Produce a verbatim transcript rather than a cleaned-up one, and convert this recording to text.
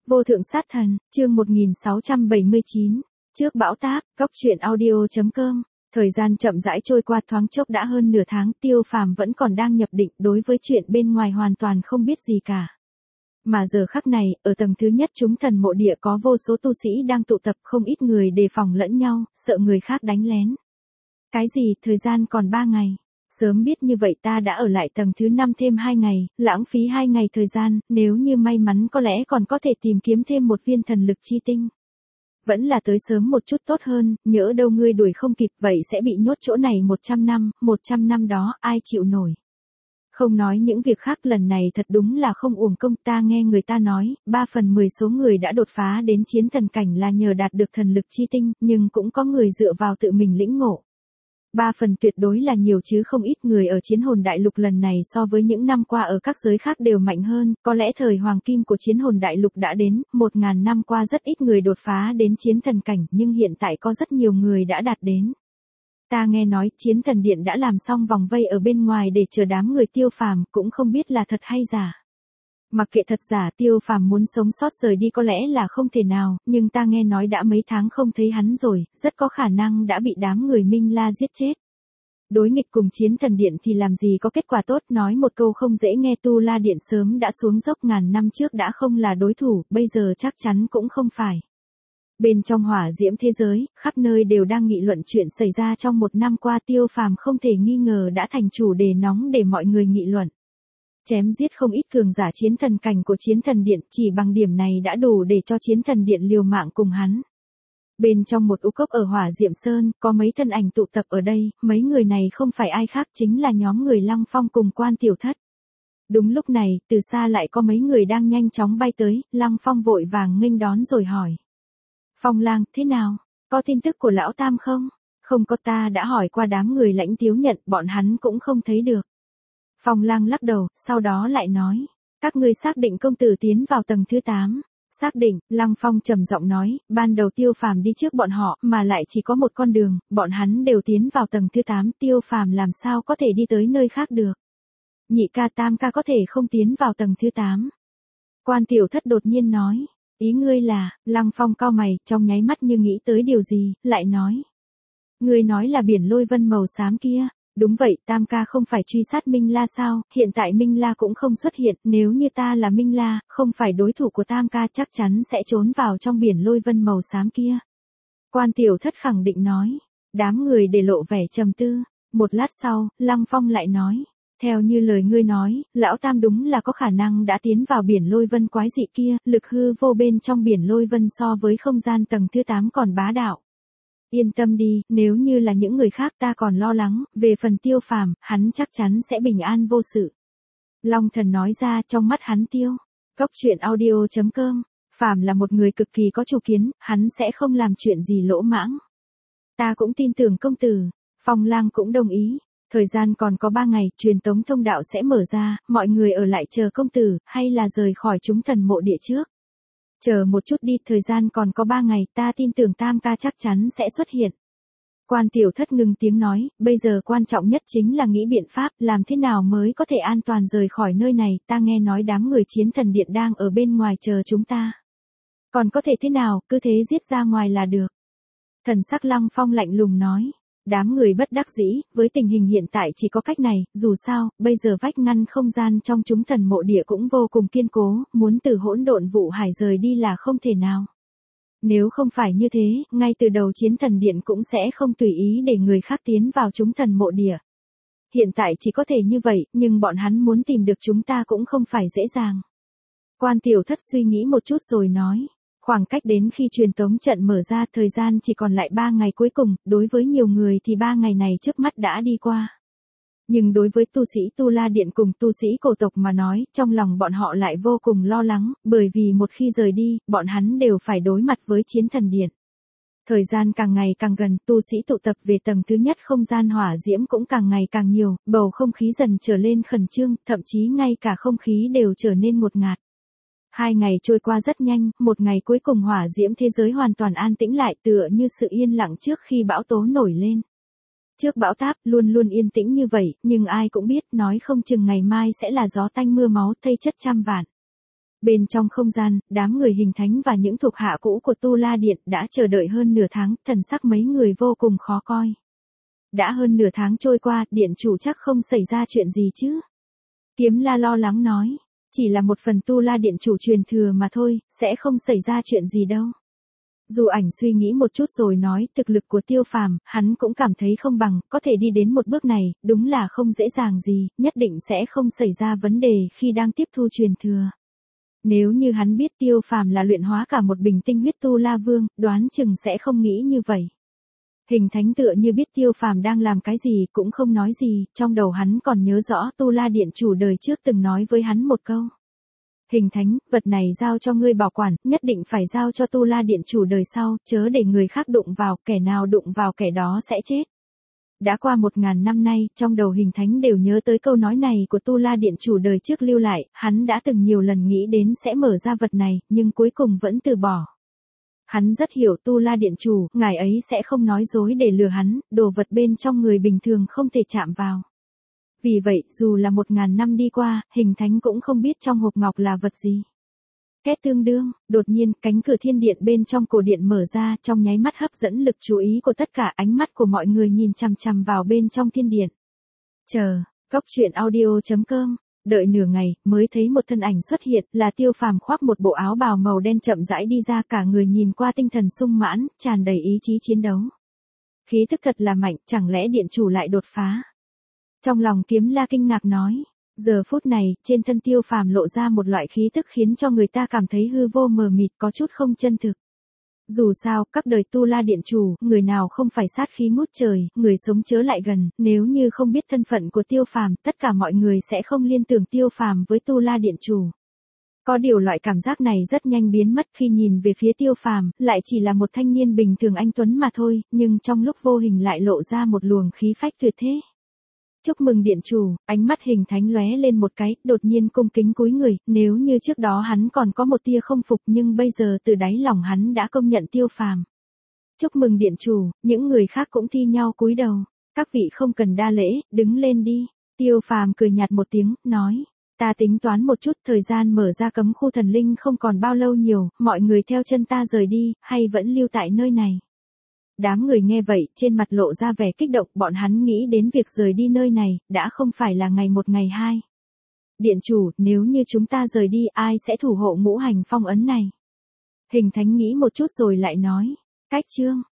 Vô thượng sát thần, chương một nghìn sáu trăm bảy mươi chín, trước bão táp, góc truyện audio chấm com. Thời gian chậm rãi trôi qua, thoáng chốc đã hơn nửa tháng, Tiêu Phàm vẫn còn đang nhập định, đối với chuyện bên ngoài hoàn toàn không biết gì cả. Mà giờ khắc này, ở tầng thứ nhất chúng thần mộ địa có vô số tu sĩ đang tụ tập, không ít người đề phòng lẫn nhau, sợ người khác đánh lén. Cái gì, thời gian còn ba ngày. Sớm biết như vậy ta đã ở lại tầng thứ năm thêm hai ngày, lãng phí hai ngày thời gian, nếu như may mắn có lẽ còn có thể tìm kiếm thêm một viên thần lực chi tinh. Vẫn là tới sớm một chút tốt hơn, nhỡ đâu ngươi đuổi không kịp vậy sẽ bị nhốt chỗ này một trăm năm, một trăm năm đó, ai chịu nổi. Không nói những việc khác, lần này thật đúng là không uổng công. Ta nghe người ta nói, ba phần mười số người đã đột phá đến chiến thần cảnh là nhờ đạt được thần lực chi tinh, nhưng cũng có người dựa vào tự mình lĩnh ngộ. Ba phần tuyệt đối là nhiều chứ không ít. Người ở chiến hồn đại lục lần này so với những năm qua ở các giới khác đều mạnh hơn, có lẽ thời hoàng kim của chiến hồn đại lục đã đến, một ngàn năm qua rất ít người đột phá đến chiến thần cảnh, nhưng hiện tại có rất nhiều người đã đạt đến. Ta nghe nói chiến thần điện đã làm xong vòng vây ở bên ngoài để chờ đám người Tiêu Phàm, cũng không biết là thật hay giả. Mặc kệ thật giả, Tiêu Phàm muốn sống sót rời đi có lẽ là không thể nào, nhưng ta nghe nói đã mấy tháng không thấy hắn rồi, rất có khả năng đã bị đám người Minh La giết chết. Đối nghịch cùng chiến thần điện thì làm gì có kết quả tốt, nói một câu không dễ nghe, Tu La điện sớm đã xuống dốc, ngàn năm trước đã không là đối thủ, bây giờ chắc chắn cũng không phải. Bên trong hỏa diễm thế giới, khắp nơi đều đang nghị luận chuyện xảy ra trong một năm qua. Tiêu Phàm không thể nghi ngờ đã thành chủ đề nóng để mọi người nghị luận. Chém giết không ít cường giả chiến thần cảnh của chiến thần điện, chỉ bằng điểm này đã đủ để cho chiến thần điện liều mạng cùng hắn. Bên trong một u cốc ở hỏa diệm sơn, có mấy thân ảnh tụ tập ở đây, mấy người này không phải ai khác chính là nhóm người Lăng Phong cùng Quan Tiểu Thất. Đúng lúc này, từ xa lại có mấy người đang nhanh chóng bay tới, Lăng Phong vội vàng nghênh đón rồi hỏi. Phong lang, thế nào? Có tin tức của lão tam không? Không có, ta đã hỏi qua đám người Lãnh Tiếu Nhận, bọn hắn cũng không thấy được. Phong lang lắc đầu, sau đó lại nói. Các ngươi xác định công tử tiến vào tầng thứ tám. Xác định, Lăng Phong trầm giọng nói, ban đầu Tiêu Phàm đi trước bọn họ, mà lại chỉ có một con đường, bọn hắn đều tiến vào tầng thứ tám, Tiêu Phàm làm sao có thể đi tới nơi khác được. Nhị ca tam ca có thể không tiến vào tầng thứ tám. Quan Tiểu Thất đột nhiên nói. Ý ngươi là, Lăng Phong cau mày, trong nháy mắt như nghĩ tới điều gì, lại nói. Ngươi nói là biển lôi vân màu xám kia. Đúng vậy, tam ca không phải truy sát Minh La sao, hiện tại Minh La cũng không xuất hiện, nếu như ta là Minh La, không phải đối thủ của tam ca chắc chắn sẽ trốn vào trong biển lôi vân màu xám kia. Quan Tiểu Thất khẳng định nói, đám người để lộ vẻ trầm tư, một lát sau, Lăng Phong lại nói, theo như lời ngươi nói, lão tam đúng là có khả năng đã tiến vào biển lôi vân quái dị kia, lực hư vô bên trong biển lôi vân so với không gian tầng thứ tám còn bá đạo. Yên tâm đi, nếu như là những người khác ta còn lo lắng, về phần Tiêu Phàm, hắn chắc chắn sẽ bình an vô sự. Long Thần nói ra, trong mắt hắn Tiêu. Góc truyện audio chấm com, Phàm là một người cực kỳ có chủ kiến, hắn sẽ không làm chuyện gì lỗ mãng. Ta cũng tin tưởng công tử. Phong lang cũng đồng ý. Thời gian còn có ba ngày, truyền tống thông đạo sẽ mở ra, mọi người ở lại chờ công tử, hay là rời khỏi chúng thần mộ địa trước. Chờ một chút đi, thời gian còn có ba ngày, ta tin tưởng tam ca chắc chắn sẽ xuất hiện. Quan Tiểu Thất ngừng tiếng nói, bây giờ quan trọng nhất chính là nghĩ biện pháp, làm thế nào mới có thể an toàn rời khỏi nơi này, ta nghe nói đám người chiến thần điện đang ở bên ngoài chờ chúng ta. Còn có thể thế nào, cứ thế giết ra ngoài là được. Thần sắc Lăng Phong lạnh lùng nói. Đám người bất đắc dĩ, với tình hình hiện tại chỉ có cách này, dù sao, bây giờ vách ngăn không gian trong chúng thần mộ địa cũng vô cùng kiên cố, muốn từ hỗn độn vụ hải rời đi là không thể nào. Nếu không phải như thế, ngay từ đầu chiến thần điện cũng sẽ không tùy ý để người khác tiến vào chúng thần mộ địa. Hiện tại chỉ có thể như vậy, nhưng bọn hắn muốn tìm được chúng ta cũng không phải dễ dàng. Quan Tiểu Thất suy nghĩ một chút rồi nói. Khoảng cách đến khi truyền tống trận mở ra, thời gian chỉ còn lại ba ngày cuối cùng, đối với nhiều người thì ba ngày này trước mắt đã đi qua. Nhưng đối với tu sĩ Tu La Điện cùng tu sĩ cổ tộc mà nói, trong lòng bọn họ lại vô cùng lo lắng, bởi vì một khi rời đi, bọn hắn đều phải đối mặt với chiến thần điện. Thời gian càng ngày càng gần, tu sĩ tụ tập về tầng thứ nhất không gian hỏa diễm cũng càng ngày càng nhiều, bầu không khí dần trở lên khẩn trương, thậm chí ngay cả không khí đều trở nên ngột ngạt. Hai ngày trôi qua rất nhanh, một ngày cuối cùng hỏa diễm thế giới hoàn toàn an tĩnh lại, tựa như sự yên lặng trước khi bão tố nổi lên. Trước bão táp, luôn luôn yên tĩnh như vậy, nhưng ai cũng biết, nói không chừng ngày mai sẽ là gió tanh mưa máu, thây chất trăm vạn. Bên trong không gian, đám người Hình Thánh và những thuộc hạ cũ của Tu La Điện đã chờ đợi hơn nửa tháng, thần sắc mấy người vô cùng khó coi. Đã hơn nửa tháng trôi qua, điện chủ chắc không xảy ra chuyện gì chứ? Kiếm La lo lắng nói, chỉ là một phần Tu La Điện chủ truyền thừa mà thôi, sẽ không xảy ra chuyện gì đâu. Dù Ảnh suy nghĩ một chút rồi nói, thực lực của Tiêu Phàm, hắn cũng cảm thấy không bằng, có thể đi đến một bước này, đúng là không dễ dàng gì, nhất định sẽ không xảy ra vấn đề khi đang tiếp thu truyền thừa. Nếu như hắn biết Tiêu Phàm là luyện hóa cả một bình tinh huyết Tu La Vương, đoán chừng sẽ không nghĩ như vậy. Hình Thánh tựa như biết Tiêu Phàm đang làm cái gì cũng không nói gì, trong đầu hắn còn nhớ rõ Tu La Điện chủ đời trước từng nói với hắn một câu. Hình Thánh, vật này giao cho ngươi bảo quản, nhất định phải giao cho Tu La Điện chủ đời sau, chớ để người khác đụng vào, kẻ nào đụng vào kẻ đó sẽ chết. Đã qua một ngàn năm nay, trong đầu Hình Thánh đều nhớ tới câu nói này của Tu La Điện chủ đời trước lưu lại, hắn đã từng nhiều lần nghĩ đến sẽ mở ra vật này, nhưng cuối cùng vẫn từ bỏ. Hắn rất hiểu Tu La Điện chủ, ngài ấy sẽ không nói dối để lừa hắn, đồ vật bên trong người bình thường không thể chạm vào. Vì vậy, dù là một ngàn năm đi qua, Hình Thánh cũng không biết trong hộp ngọc là vật gì. Két tương đương, đột nhiên, cánh cửa thiên điện bên trong cổ điện mở ra, trong nháy mắt hấp dẫn lực chú ý của tất cả, ánh mắt của mọi người nhìn chằm chằm vào bên trong thiên điện. Chờ, Góc Truyện Audio chấm com, đợi nửa ngày, mới thấy một thân ảnh xuất hiện, là Tiêu Phàm khoác một bộ áo bào màu đen chậm rãi đi ra, cả người nhìn qua tinh thần sung mãn, tràn đầy ý chí chiến đấu. Khí thức thật là mạnh, chẳng lẽ điện chủ lại đột phá? Trong lòng Kiếm La kinh ngạc nói. Giờ phút này, trên thân Tiêu Phàm lộ ra một loại khí tức khiến cho người ta cảm thấy hư vô mờ mịt, có chút không chân thực. Dù sao, các đời Tu La Điện chủ, người nào không phải sát khí ngút trời, người sống chớ lại gần, nếu như không biết thân phận của Tiêu Phàm, tất cả mọi người sẽ không liên tưởng Tiêu Phàm với Tu La Điện chủ. Có điều loại cảm giác này rất nhanh biến mất khi nhìn về phía Tiêu Phàm, lại chỉ là một thanh niên bình thường anh tuấn mà thôi, nhưng trong lúc vô hình lại lộ ra một luồng khí phách tuyệt thế. Chúc mừng điện chủ, ánh mắt Hình Thánh lóe lên một cái, đột nhiên cung kính cúi người, nếu như trước đó hắn còn có một tia không phục nhưng bây giờ từ đáy lòng hắn đã công nhận Tiêu Phàm. Chúc mừng điện chủ, những người khác cũng thi nhau cúi đầu, các vị không cần đa lễ, đứng lên đi. Tiêu Phàm cười nhạt một tiếng, nói, ta tính toán một chút, thời gian mở ra cấm khu thần linh không còn bao lâu nhiều, mọi người theo chân ta rời đi, hay vẫn lưu tại nơi này. Đám người nghe vậy, trên mặt lộ ra vẻ kích động, bọn hắn nghĩ đến việc rời đi nơi này, đã không phải là ngày một ngày hai. Điện chủ, nếu như chúng ta rời đi, ai sẽ thủ hộ ngũ hành phong ấn này? Hình Thánh nghĩ một chút rồi lại nói, cách chương.